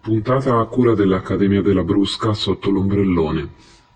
Puntata a cura dell'Accademia della Brusca sotto l'ombrellone.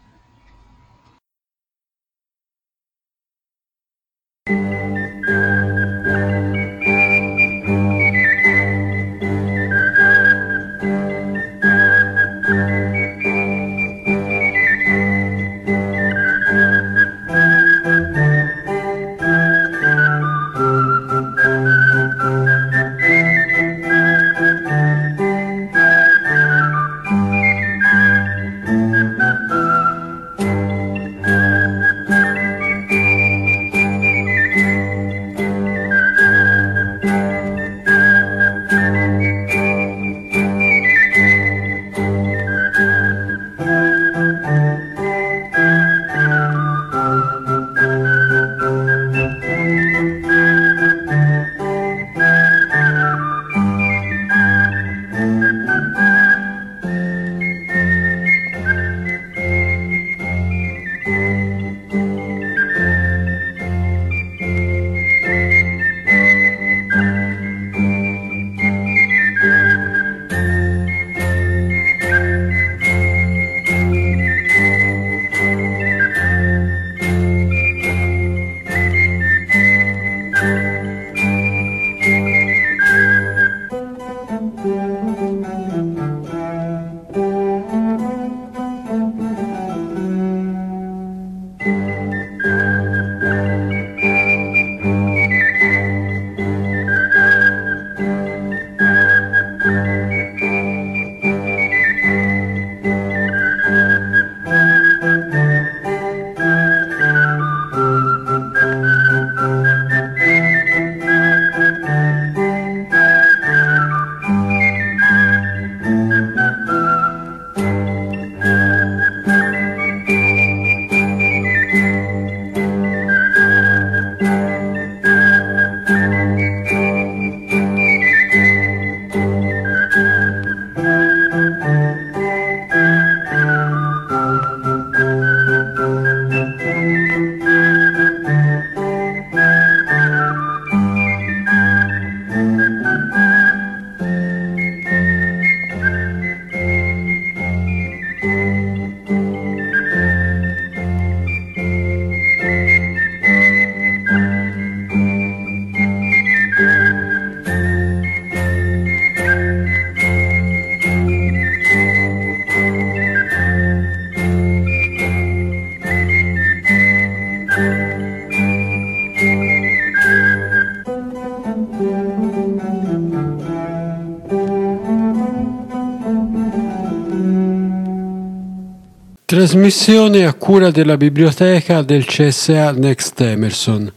Trasmissione a cura della biblioteca del CSA Next Emerson.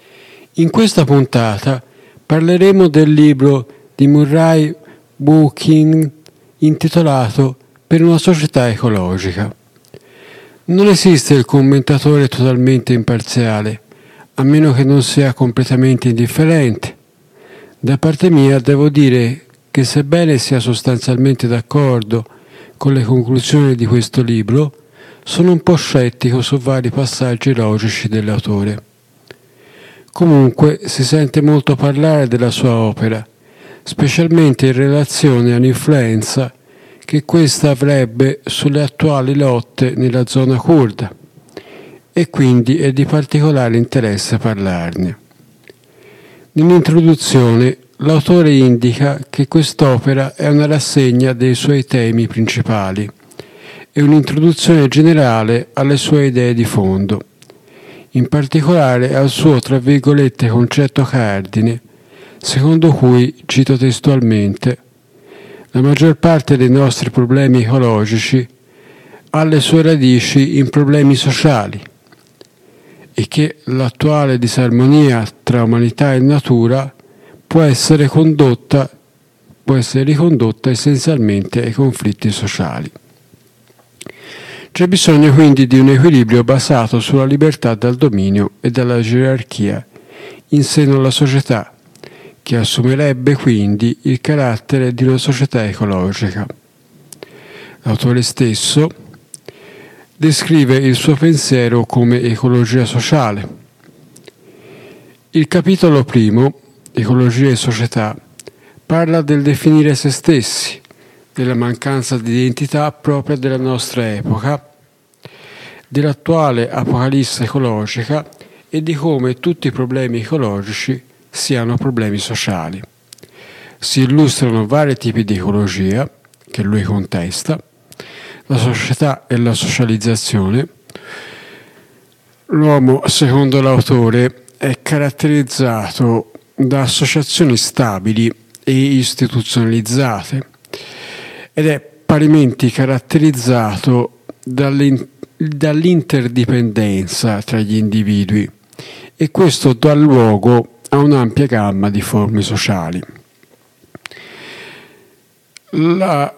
In questa puntata parleremo del libro di Murray Bookchin intitolato Per una società ecologica. Non esiste il commentatore totalmente imparziale, a meno che non sia completamente indifferente. Da parte mia devo dire che sebbene sia sostanzialmente d'accordo con le conclusioni di questo libro, sono un po' scettico su vari passaggi logici dell'autore. Comunque si sente molto parlare della sua opera, specialmente in relazione all'influenza che questa avrebbe sulle attuali lotte nella zona curda, e quindi è di particolare interesse parlarne. Nell'introduzione l'autore indica che quest'opera è una rassegna dei suoi temi principali e un'introduzione generale alle sue idee di fondo, in particolare al suo, tra virgolette, concetto cardine, secondo cui, cito testualmente, la maggior parte dei nostri problemi ecologici ha le sue radici in problemi sociali e che l'attuale disarmonia tra umanità e natura può essere ricondotta essenzialmente ai conflitti sociali. C'è bisogno quindi di un equilibrio basato sulla libertà dal dominio e dalla gerarchia in seno alla società, che assumerebbe quindi il carattere di una società ecologica. L'autore stesso descrive il suo pensiero come ecologia sociale. Il capitolo primo, Ecologia e società, parla del definire se stessi, della mancanza di identità propria della nostra epoca, dell'attuale apocalisse ecologica e di come tutti i problemi ecologici siano problemi sociali. Si illustrano vari tipi di ecologia che lui contesta, la società e la socializzazione. L'uomo, secondo l'autore, è caratterizzato da associazioni stabili e istituzionalizzate ed è parimenti caratterizzato dall'interdipendenza tra gli individui, e questo dà luogo a un'ampia gamma di forme sociali. La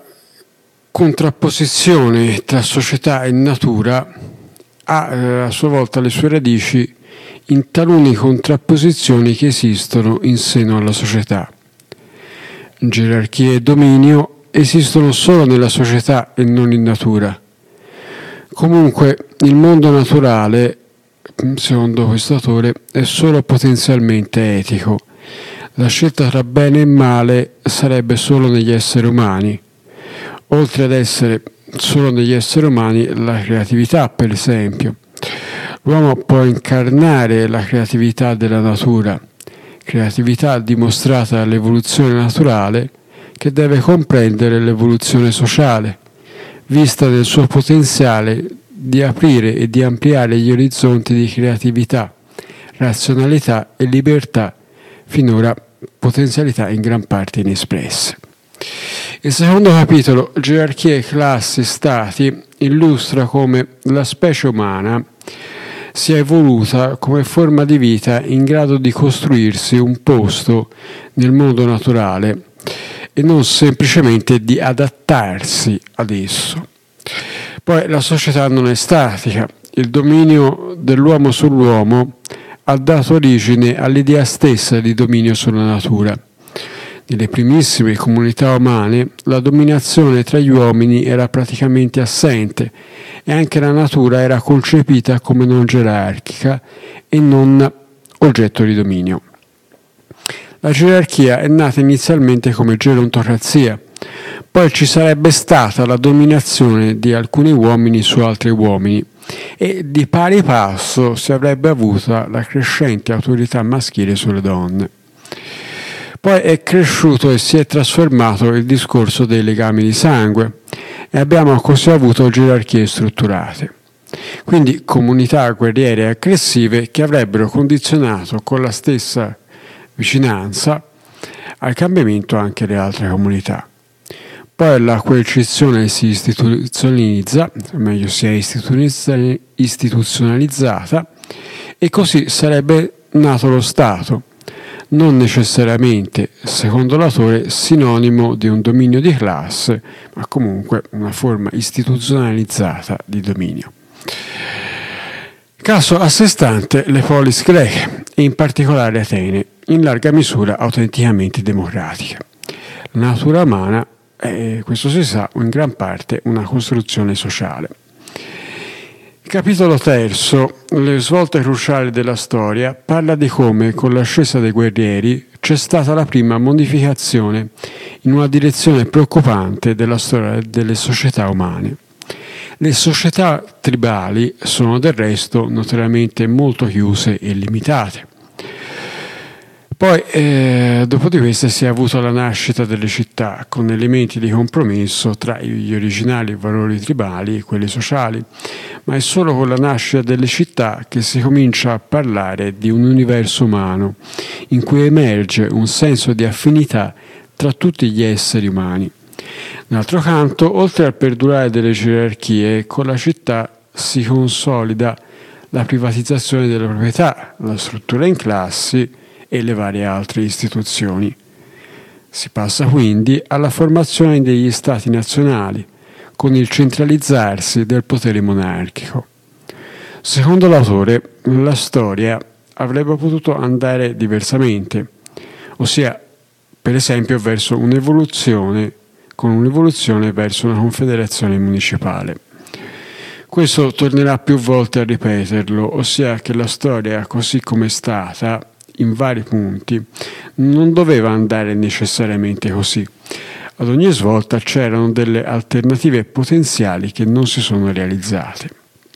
contrapposizione tra società e natura ha a sua volta le sue radici in talune contrapposizioni che esistono in seno alla società. Gerarchia e dominio esistono solo nella società e non in natura. Comunque il mondo naturale, secondo questo autore, è solo potenzialmente etico. La scelta tra bene e male sarebbe solo negli esseri umani. Oltre ad essere solo negli esseri umani, la creatività, per esempio. L'uomo può incarnare la creatività della natura, creatività dimostrata dall'evoluzione naturale che deve comprendere l'evoluzione sociale, vista nel suo potenziale di aprire e di ampliare gli orizzonti di creatività, razionalità e libertà, finora potenzialità in gran parte inespresse. Il secondo capitolo, Gerarchie, classi, stati, illustra come la specie umana sia evoluta come forma di vita in grado di costruirsi un posto nel mondo naturale e non semplicemente di adattarsi ad esso. Poi la società non è statica. Il dominio dell'uomo sull'uomo ha dato origine all'idea stessa di dominio sulla natura. Nelle primissime comunità umane la dominazione tra gli uomini era praticamente assente e anche la natura era concepita come non gerarchica e non oggetto di dominio. La gerarchia è nata inizialmente come gerontocrazia, poi ci sarebbe stata la dominazione di alcuni uomini su altri uomini e di pari passo si avrebbe avuta la crescente autorità maschile sulle donne. Poi è cresciuto e si è trasformato il discorso dei legami di sangue e abbiamo così avuto gerarchie strutturate. Quindi comunità guerriere e aggressive che avrebbero condizionato con la stessa vicinanza al cambiamento anche le altre comunità. Poi la coercizione si istituzionalizza, o meglio si è istituzionalizzata, e così sarebbe nato lo Stato, non necessariamente, secondo l'autore, sinonimo di un dominio di classe, ma comunque una forma istituzionalizzata di dominio. Caso a sé stante le polis greche, e in particolare Atene, in larga misura autenticamente democratica. La natura umana è, questo si sa, in gran parte una costruzione sociale. Capitolo terzo, le svolte cruciali della storia, parla di come con l'ascesa dei guerrieri c'è stata la prima modificazione in una direzione preoccupante della storia delle società umane. Le società tribali sono del resto notoriamente molto chiuse e limitate. Poi, dopo di queste si è avuta la nascita delle città, con elementi di compromesso tra gli originali valori tribali e quelli sociali, ma è solo con la nascita delle città che si comincia a parlare di un universo umano, in cui emerge un senso di affinità tra tutti gli esseri umani. D'altro canto, oltre al perdurare delle gerarchie, con la città si consolida la privatizzazione della proprietà, la struttura in classi e le varie altre istituzioni. Si passa quindi alla formazione degli stati nazionali, con il centralizzarsi del potere monarchico. Secondo l'autore, la storia avrebbe potuto andare diversamente, ossia, per esempio, verso un'evoluzione verso una confederazione municipale. Questo tornerà più volte a ripeterlo, ossia che la storia, così come è stata, in vari punti, non doveva andare necessariamente così. Ad ogni svolta c'erano delle alternative potenziali che non si sono realizzate.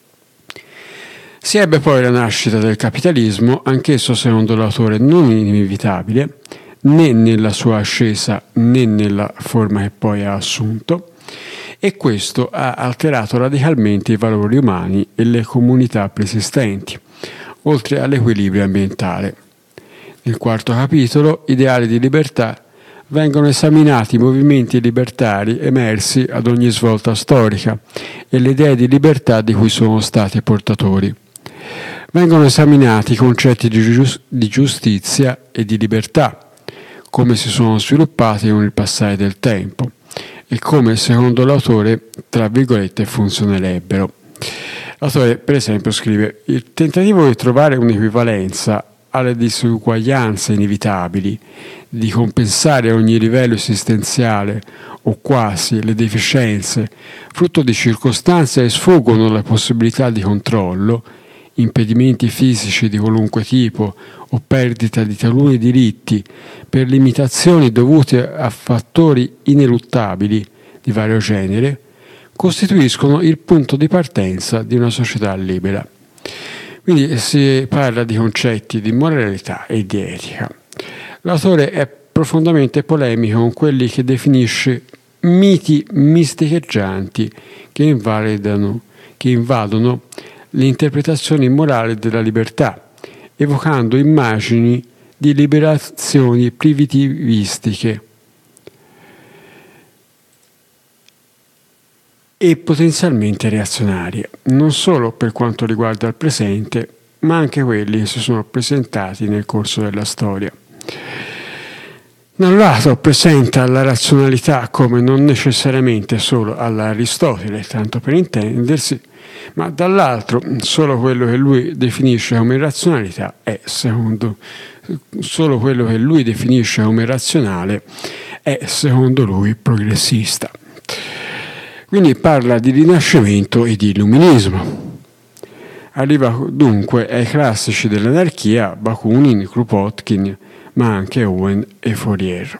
Si ebbe poi la nascita del capitalismo, anch'esso secondo l'autore non inevitabile, né nella sua ascesa né nella forma che poi ha assunto, e questo ha alterato radicalmente i valori umani e le comunità preesistenti, oltre all'equilibrio ambientale. Nel quarto capitolo, Ideali di libertà, vengono esaminati i movimenti libertari emersi ad ogni svolta storica e le idee di libertà di cui sono stati portatori. Vengono esaminati i concetti di giustizia e di libertà, come si sono sviluppati con il passare del tempo e come, secondo l'autore, tra virgolette, funzionerebbero. L'autore, per esempio, scrive: il tentativo di trovare un'equivalenza alle disuguaglianze inevitabili, di compensare a ogni livello esistenziale o quasi le deficienze, frutto di circostanze che sfuggono alla possibilità di controllo, impedimenti fisici di qualunque tipo o perdita di taluni diritti per limitazioni dovute a fattori ineluttabili di vario genere, costituiscono il punto di partenza di una società libera. Quindi si parla di concetti di moralità e di etica. L'autore è profondamente polemico con quelli che definisce miti misticheggianti che invadono le interpretazioni morali della libertà, evocando immagini di liberazioni primitivistiche e potenzialmente reazionarie, non solo per quanto riguarda il presente, ma anche quelli che si sono presentati nel corso della storia. Da un lato presenta la razionalità come non necessariamente solo all'Aristotele, tanto per intendersi, ma dall'altro solo quello che lui definisce come razionalità solo quello che lui definisce come razionale è secondo lui progressista. Quindi parla di Rinascimento e di Illuminismo. Arriva dunque ai classici dell'anarchia, Bakunin, Kropotkin, ma anche Owen e Fourier.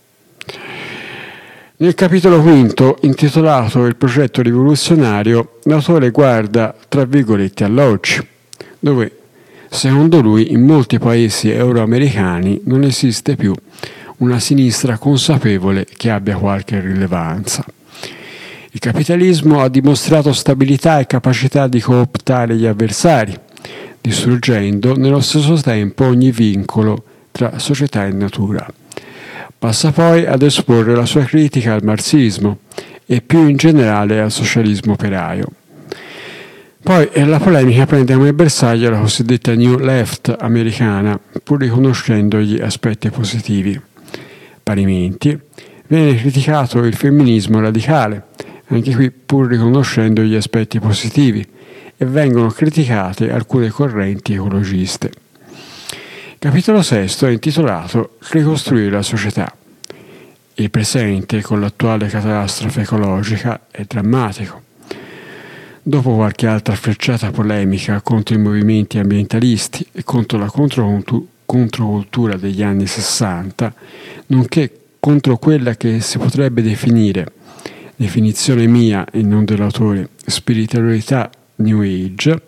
Nel capitolo quinto, intitolato Il progetto rivoluzionario, l'autore guarda, tra virgolette, all'oggi, dove, secondo lui, in molti paesi euroamericani non esiste più una sinistra consapevole che abbia qualche rilevanza. Il capitalismo ha dimostrato stabilità e capacità di cooptare gli avversari, distruggendo nello stesso tempo ogni vincolo tra società e natura. Passa poi ad esporre la sua critica al marxismo e più in generale al socialismo operaio. Poi la polemica prende come bersaglio la cosiddetta New Left americana, pur riconoscendo gli aspetti positivi. Parimenti, viene criticato il femminismo radicale, anche qui pur riconoscendo gli aspetti positivi, e vengono criticate alcune correnti ecologiste. Il capitolo sesto è intitolato Ricostruire la società. Il presente, con l'attuale catastrofe ecologica, è drammatico. Dopo qualche altra frecciata polemica contro i movimenti ambientalisti e contro la controcultura degli anni 60, nonché contro quella che si potrebbe definire, definizione mia e non dell'autore, spiritualità New Age,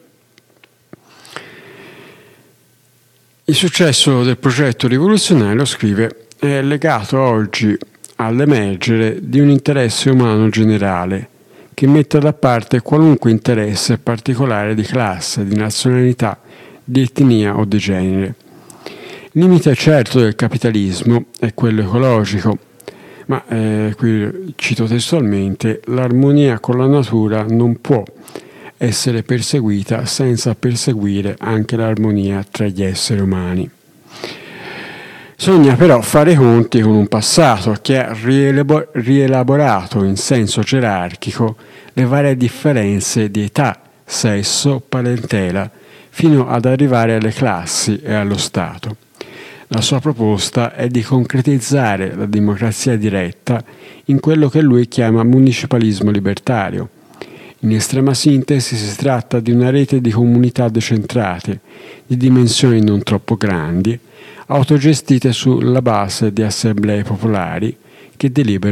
il successo del progetto rivoluzionario, scrive, è legato oggi all'emergere di un interesse umano generale che metta da parte qualunque interesse particolare di classe, di nazionalità, di etnia o di genere. Il limite certo del capitalismo è quello ecologico, ma qui cito testualmente: l'armonia con la natura non può essere perseguita senza perseguire anche l'armonia tra gli esseri umani. Bisogna però fare i conti con un passato che ha rielaborato in senso gerarchico le varie differenze di età, sesso, parentela, fino ad arrivare alle classi e allo Stato. La sua proposta è di concretizzare la democrazia diretta in quello che lui chiama municipalismo libertario. In estrema sintesi si tratta di una rete di comunità decentrate, di dimensioni non troppo grandi, autogestite sulla base di assemblee popolari che deliberano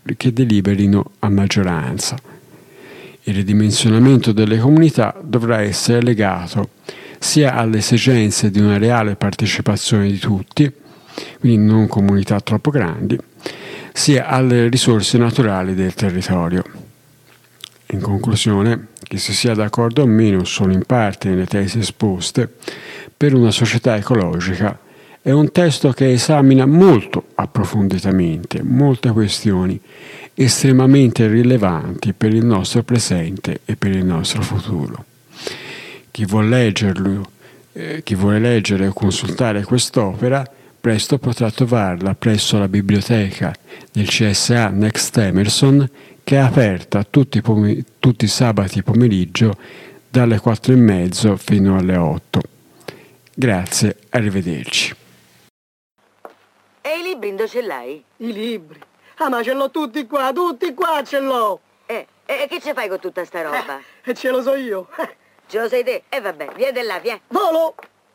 che deliberino a maggioranza. Il ridimensionamento delle comunità dovrà essere legato sia alle esigenze di una reale partecipazione di tutti, quindi non comunità troppo grandi, sia alle risorse naturali del territorio. In conclusione, che si sia d'accordo o meno solo in parte nelle tesi esposte, per una società ecologica è un testo che esamina molto approfonditamente molte questioni estremamente rilevanti per il nostro presente e per il nostro futuro. Chi vuole leggere o consultare quest'opera presto potrà trovarla presso la biblioteca del CSA Next Emerson, che è aperta tutti i sabati pomeriggio dalle 4:30 fino alle 8. Grazie, arrivederci. E i libri dove ce l'hai? I libri? Ah, ma ce l'ho tutti qua ce l'ho! E che ci fai con tutta sta roba? E ce lo so io! Ce lo sei te? E vabbè, vieni là, vieni. Volo!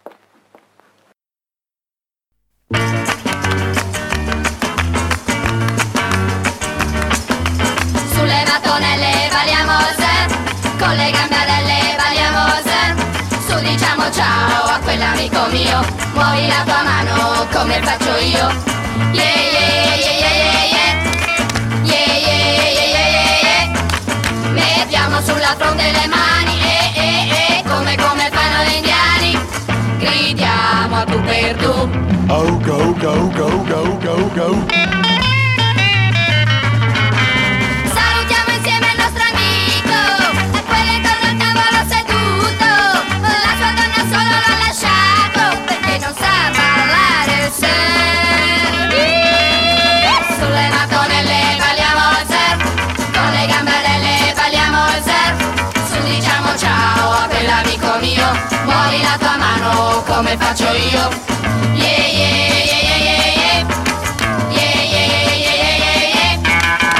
Sulle mattonelle balliamo se, con le gambiadelle balliamo se. Su diciamo ciao a quell'amico mio, muovi la tua mano come faccio io. Yeah yeah yeah yeah yeah yeah, yeah yeah yeah yeah yeah yeah. Mettiamo sulla fronte le mani, come fanno gli indiani. Gridiamo a tu per tu. Oh go go go go go go. Salutiamo insieme il nostro amico e quello intorno al tavolo seduto. La sua donna solo l'ha lasciato perché non sa ballare il surf. Sulle mattonelle balliamo il surf, con le gambarelle balliamo il surf. Su diciamo ciao a quell'amico mio, muovi la tua mano come faccio io. Yeah yeah yeah yeah yeah yeah. Yeah yeah yeah yeah yeah yeah.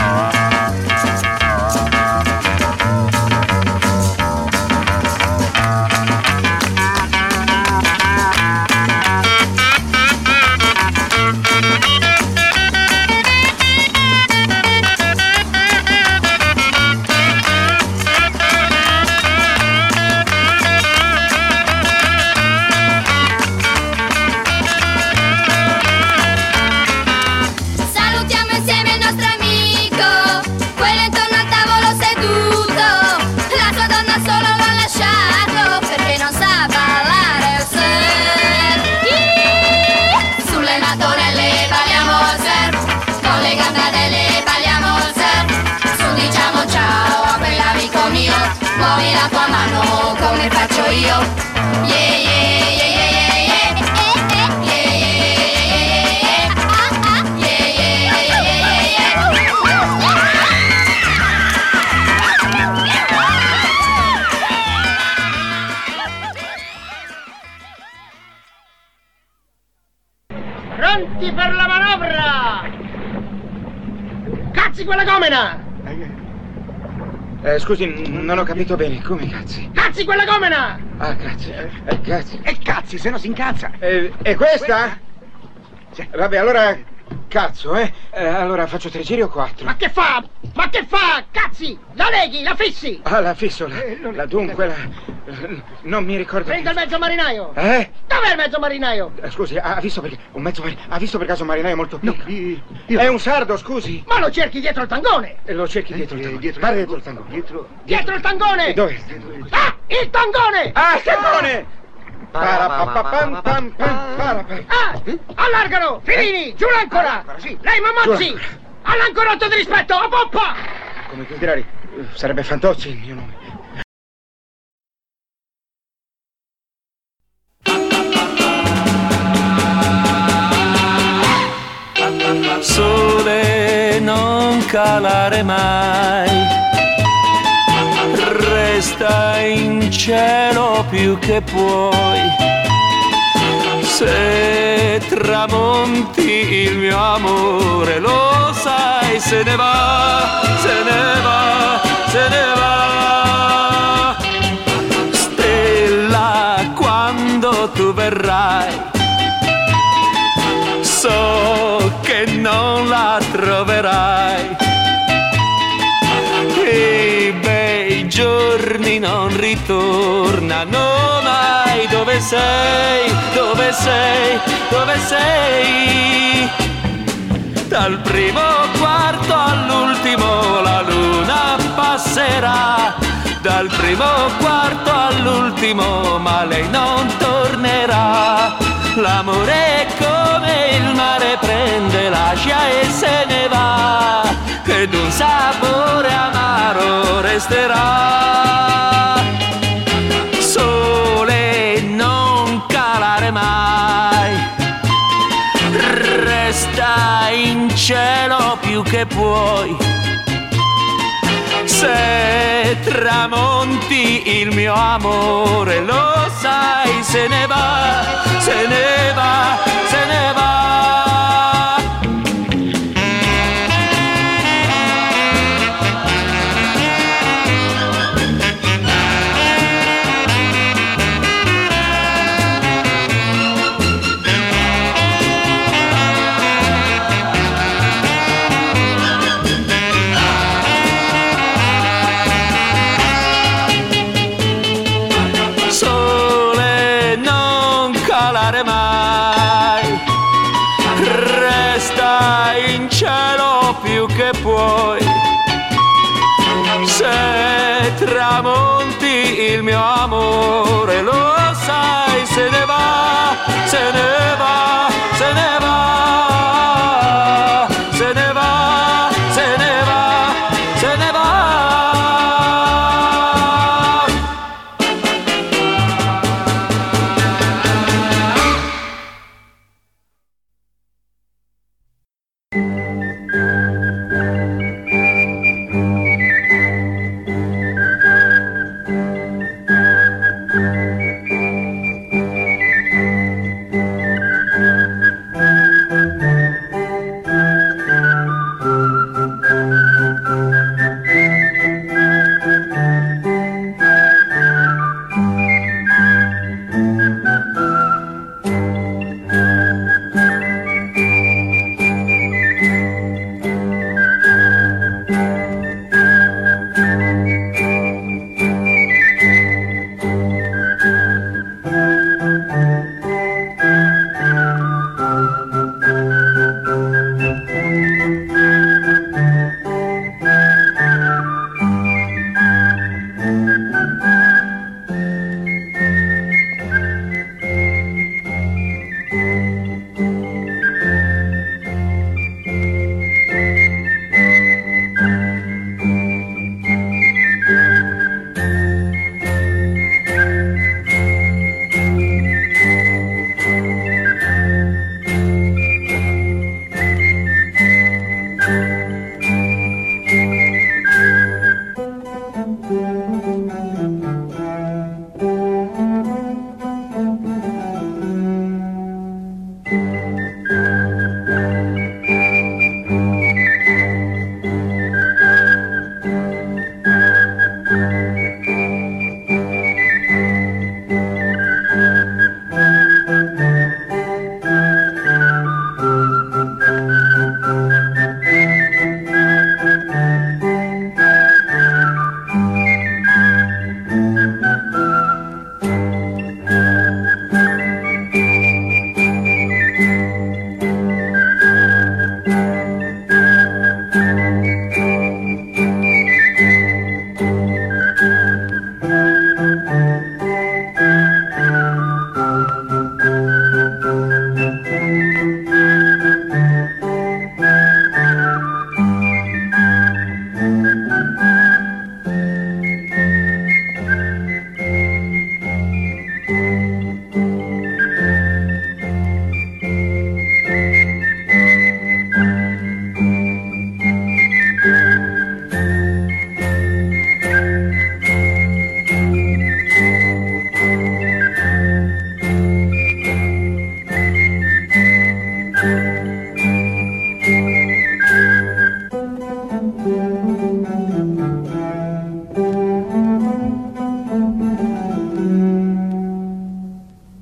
Salutiamo insieme il nostro amico, quello intorno al tavolo seduto. La sua donna solo l'ha lasciato perché non sa ballare il surf. Sulle mattonelle balliamo il surf, con le gambarelle balliamo il surf. Su diciamo ciao a quell'amico mio, muovi la tua mano come faccio io. Yeah yeah yeah yeah yeah yeah. Yeah yeah yeah yeah yeah. Yeah yeah yeah yeah yeah. Pronti per la manovra! Cazzi quella gomena! Scusi, non ho capito bene, come cazzi? Cazzi quella gomena! Ah, grazie. Grazie. E cazzi, se no si incazza. E questa? Sì. Vabbè, allora cazzo, allora faccio 3 giri o 4? Ma che fa? Ma che fa? Cazzi! La leghi, la fissi! Ah, la fissola. La dunque, non mi ricordo. Prenda il mezzo marinaio! Dov'è il mezzo marinaio? Scusi, ha visto perché ha visto per caso un marinaio molto piccolo? Io- È un sardo, scusi. Ma lo cerchi dietro il tangone! E lo cerchi dietro il tangone. Guarda dietro il tangone. Dietro il tangone! Dov'è? Ah! Il tangone! Ah, il tangone! Parapapapam, pam, pam, parapam. Ah! Allargalo! Filini! Giù l'ancora! Sì. Lei Mamozzi! Giù l'ancora. All'ancorotto di rispetto! A poppa! Come considerare, sarebbe Fantozzi il mio nome. Sole non calare mai, resta in cielo più che puoi. Se tramonti il mio amore, lo sai, se ne va, se ne va, se ne va. Stella, quando tu verrai, so che non la troverai. giorni non ritornano mai. Dove sei, dove sei, dove sei? Dal primo quarto all'ultimo la luna passerà, dal primo quarto all'ultimo, ma lei non tornerà. L'amore è come il mare, prende, lascia e se ne va, ed un sapore amaro resterà. Sole, non calare mai, resta in cielo più che puoi. Se tramonti il mio amore, lo sai, se ne va, se ne va, se ne va. Puoi. Se tramonti il mio amore, lo sai, se ne va.